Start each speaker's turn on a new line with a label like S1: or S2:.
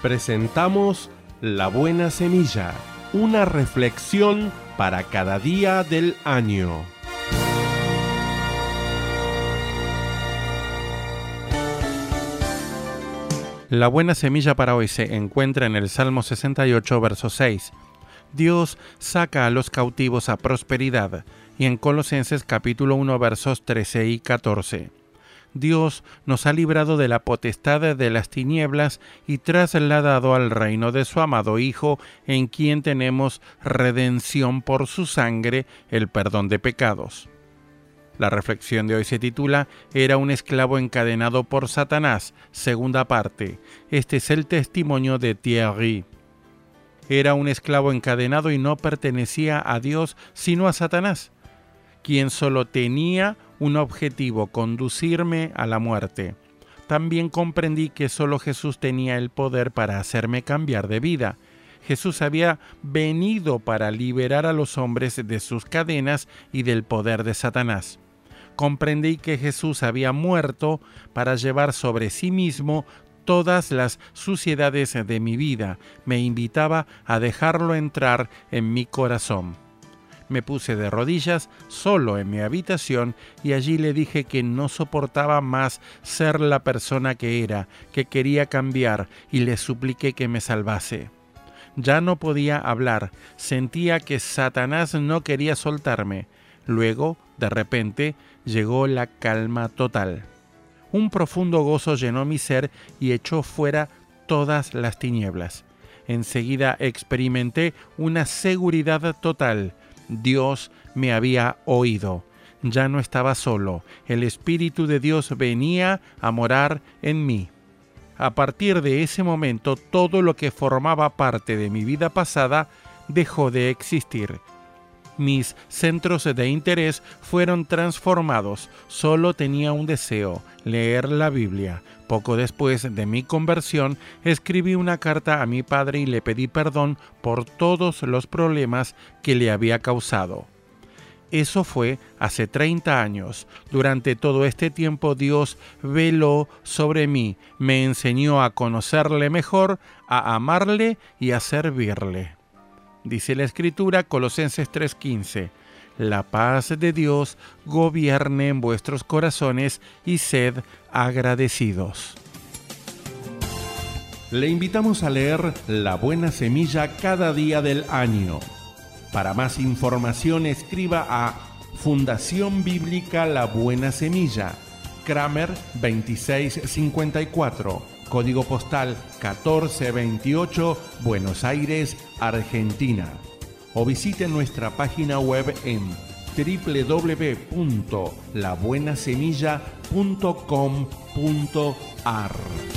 S1: Presentamos La Buena Semilla, una reflexión para cada día del año. La buena semilla para hoy se encuentra en el Salmo 68, verso 6. Dios saca a los cautivos a prosperidad, y en Colosenses capítulo 1, versos 13 y 14. Dios nos ha librado de la potestad de las tinieblas y trasladado al reino de su amado Hijo, en quien tenemos redención por su sangre, el perdón de pecados. La reflexión de hoy se titula Era un esclavo encadenado por Satanás, segunda parte. Este es el testimonio de Thierry. Era un esclavo encadenado y no pertenecía a Dios sino a Satanás, quien solo tenía un objetivo: conducirme a la muerte. También comprendí que solo Jesús tenía el poder para hacerme cambiar de vida. Jesús había venido para liberar a los hombres de sus cadenas y del poder de Satanás. Comprendí que Jesús había muerto para llevar sobre sí mismo todas las suciedades de mi vida. Me invitaba a dejarlo entrar en mi corazón. Me puse de rodillas solo en mi habitación y allí le dije que no soportaba más ser la persona que era, que quería cambiar, y le supliqué que me salvase. Ya no podía hablar, sentía que Satanás no quería soltarme. Luego, de repente, llegó la calma total. Un profundo gozo llenó mi ser y echó fuera todas las tinieblas. Enseguida experimenté una seguridad total. Dios me había oído. Ya no estaba solo. El Espíritu de Dios venía a morar en mí. A partir de ese momento, todo lo que formaba parte de mi vida pasada dejó de existir. Mis centros de interés fueron transformados. Solo tenía un deseo: leer la Biblia. Poco después de mi conversión, escribí una carta a mi padre y le pedí perdón por todos los problemas que le había causado. Eso fue hace 30 años. Durante todo este tiempo Dios veló sobre mí, me enseñó a conocerle mejor, a amarle y a servirle. Dice la Escritura, Colosenses 3:15, la paz de Dios gobierne en vuestros corazones y sed agradecidos. Le invitamos a leer La Buena Semilla cada día del año. Para más información escriba a Fundación Bíblica La Buena Semilla, Kramer 2654, código postal 1428, Buenos Aires, Argentina. O visite nuestra página web en www.labuenasemilla.com.ar.